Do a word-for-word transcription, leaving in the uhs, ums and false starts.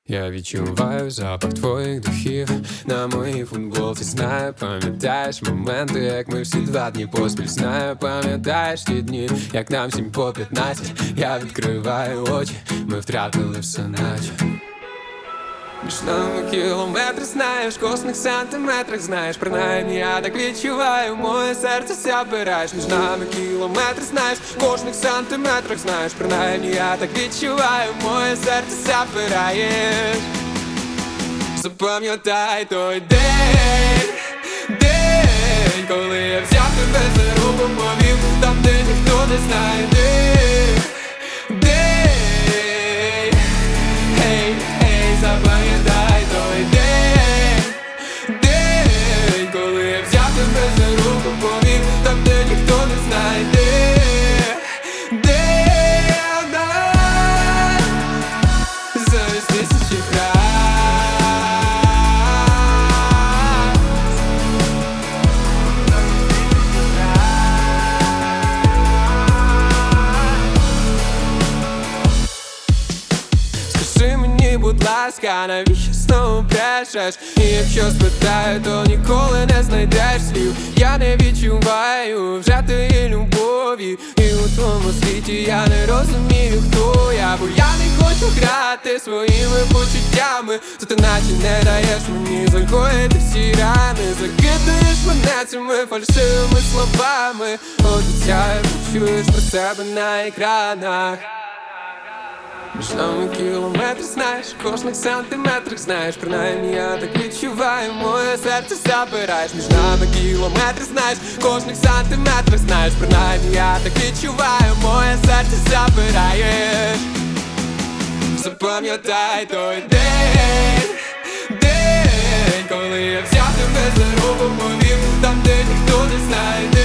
Я відчуваю запах твоїх духів на моїй футболці. Знаю, пам'ятаєш моменти, як ми всі два дні поспіль. Знаю, пам'ятаєш ті дні, як нам всім по п'ятнадцять. Я відкриваю очі, ми втратили все наче. Між нами кілометри, знаєш, в кожних сантиметрах, знаєш, принаймні я так відчуваю, моє серце забираєш. Між нами кілометри, знаєш, в кожних сантиметрах, знаєш, принаймні я так відчуваю, моє серце забираєш. Запам'ятай той день, день, коли я взяв тебе за руку, повів там, де ніхто не знає, де, де. Гей, гей, запам'ятай той день, день, коли я взяв тебе за руку, повів там, де ніхто не знає, де, де, де, замість тисячі фраз. Скажи мені, будь ласка, навіщо знову брешеш? І якщо спитаю, то ніколи не знайдеш слів. Я не відчуваю вже твоєї любові, і у твоєму світі я не розумію, хто я. Бо я не хочу грати своїми почуттями, то ти наче не даєш мені загоїти всі рани. Закидаєш мене цими фальшивими словами. Обіцяю, почуєш про себе на екранах. Між нами кілометри, знаєш, в кожних сантиметрах, знаєш, принаймні я так відчуваю, моє серце забираєш. Між нами кілометри, знаєш, в кожних сантиметрах, знаєш, принаймні я так відчуваю, моє серце забираєш. Запам'ятай той день, день, коли я взяв тебе за руку, повів там, де ніхто не знає, де.